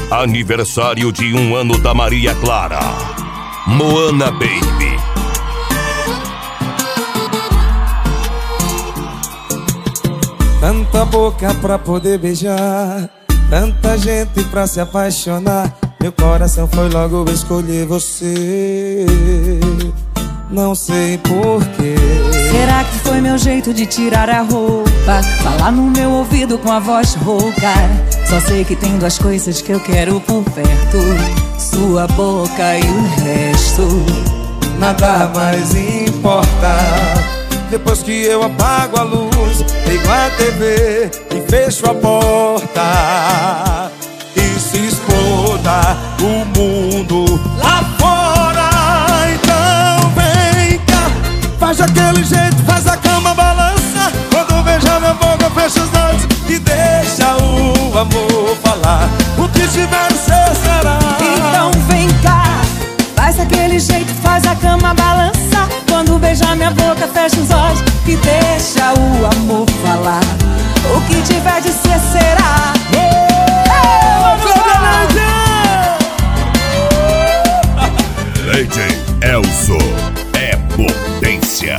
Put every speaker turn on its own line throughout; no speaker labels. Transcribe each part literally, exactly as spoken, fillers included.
Aniversário de um ano da Maria Clara. Moana Baby.
Tanta boca pra poder beijar, tanta gente pra se apaixonar. Meu coração foi logo escolher você. Não sei porquê.
Será que foi meu jeito de tirar a roupa, falar no meu ouvido com a voz rouca? Só sei que tem duas coisas que eu quero por perto: sua boca e o resto.
Nada mais importa. Depois que eu apago a luz, ligo a T V e fecho a porta, e se exploda o mundo lá fora. Então vem cá, faz aquele jeito, faz a cama balança. Quando beijar minha boca, fecha os olhos e deixa o amor falar. O que tiver ser será.
Então vem cá, faz aquele jeito, faz a cama balança. Quando beijar minha boca, fecha os olhos e deixa o amor falar. O que tiver de ser será.
D J Elzo é potência.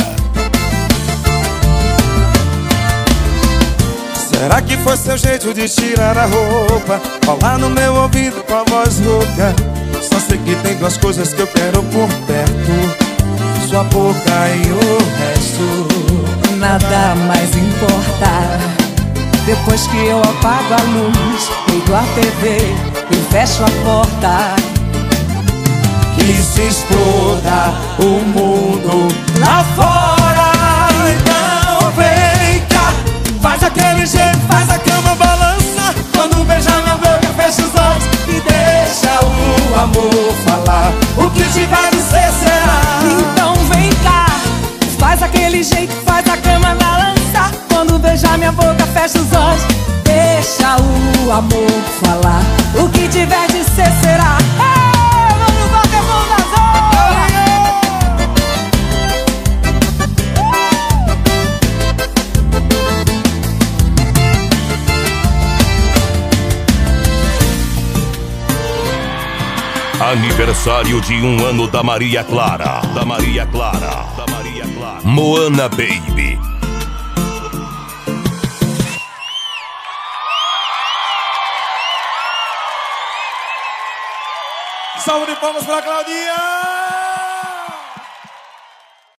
Será que foi seu jeito de tirar a roupa, falar no meu ouvido com a voz rouca? Só sei que tem duas coisas que eu quero por perto: sua boca e o resto.
Nada mais importa. Depois que eu apago a luz, ligo a T V e fecho a porta,
que se exploda o mundo lá fora. Então vem cá, faz aquele jeito, faz a cama balança. Quando beijar minha boca, fecha os olhos e deixa o amor falar. O que tiver de ser será.
Então vem cá, faz aquele jeito, faz a cama balança. Quando beijar minha boca, fecha os olhos, deixa o amor falar. O que tiver de ser será. Ei, vamos bater mão na
Aniversário de um ano da Maria Clara. Da Maria Clara. Da Maria Clara. Moana Baby.
Salve de palmas pra Claudinha!